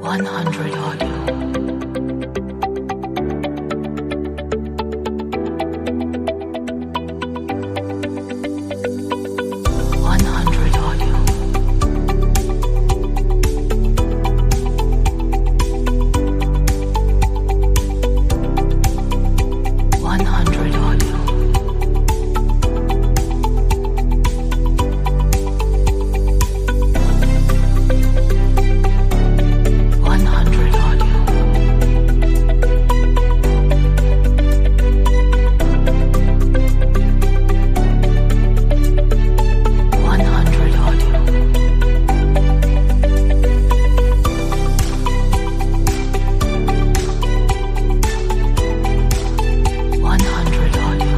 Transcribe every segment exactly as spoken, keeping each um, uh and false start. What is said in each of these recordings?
one hundred audio. one hundred audio. one hundred audio. one hundred audio. one hundred audio. one hundred audio.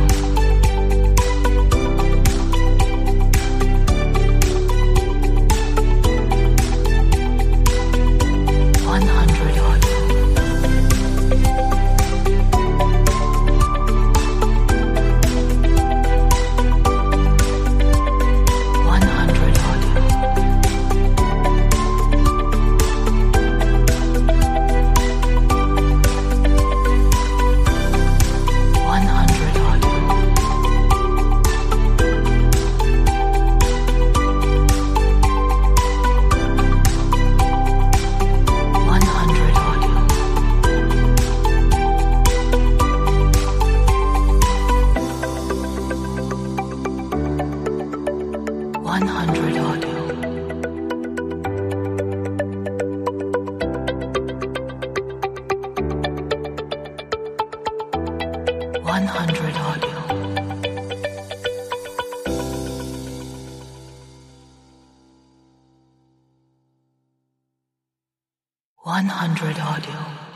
one hundred audio. one hundred audio. one hundred audio. one hundred audio. one hundred audio. one hundred audio. one hundred audio.